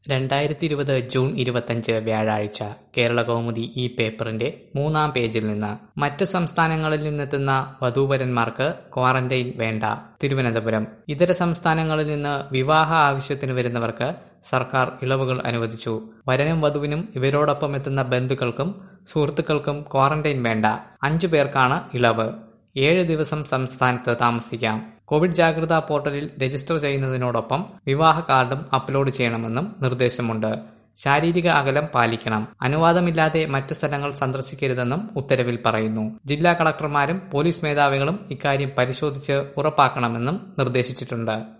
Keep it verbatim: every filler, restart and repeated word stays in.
രണ്ടായിരത്തി ഇരുപത് ജൂൺ ഇരുപത്തഞ്ച് വ്യാഴാഴ്ച കേരളകൗമുദി ഈ പേപ്പറിന്റെ മൂന്നാം പേജിൽ നിന്ന് മറ്റ് സംസ്ഥാനങ്ങളിൽ നിന്നെത്തുന്ന വധൂവരന്മാർക്ക് ക്വാറന്റൈൻ വേണ്ട. തിരുവനന്തപുരം. ഇതര സംസ്ഥാനങ്ങളിൽ നിന്ന് വിവാഹ ആവശ്യത്തിന് വരുന്നവർക്ക് സർക്കാർ ഇളവുകൾ അനുവദിച്ചു. വരനും വധുവിനും ഇവരോടൊപ്പം എത്തുന്ന ബന്ധുക്കൾക്കും സുഹൃത്തുക്കൾക്കും ക്വാറന്റൈൻ വേണ്ട. അഞ്ചു പേർക്കാണ് ഇളവ്. ഏഴ് ദിവസം സംസ്ഥാനത്ത് താമസിക്കാം. കോവിഡ് ജാഗ്രതാ പോർട്ടലിൽ രജിസ്റ്റർ ചെയ്യുന്നതിനോടൊപ്പം വിവാഹ കാർഡും അപ്ലോഡ് ചെയ്യണമെന്നും നിർദ്ദേശമുണ്ട്. ശാരീരിക അകലം പാലിക്കണം. അനുവാദമില്ലാതെ മറ്റ് സ്ഥലങ്ങൾ സന്ദർശിക്കരുതെന്നും ഉത്തരവിൽ പറയുന്നു. ജില്ലാ കളക്ടർമാരും പോലീസ് മേധാവികളും ഇക്കാര്യം പരിശോധിച്ച് ഉറപ്പാക്കണമെന്നും നിർദ്ദേശിച്ചിട്ടുണ്ട്.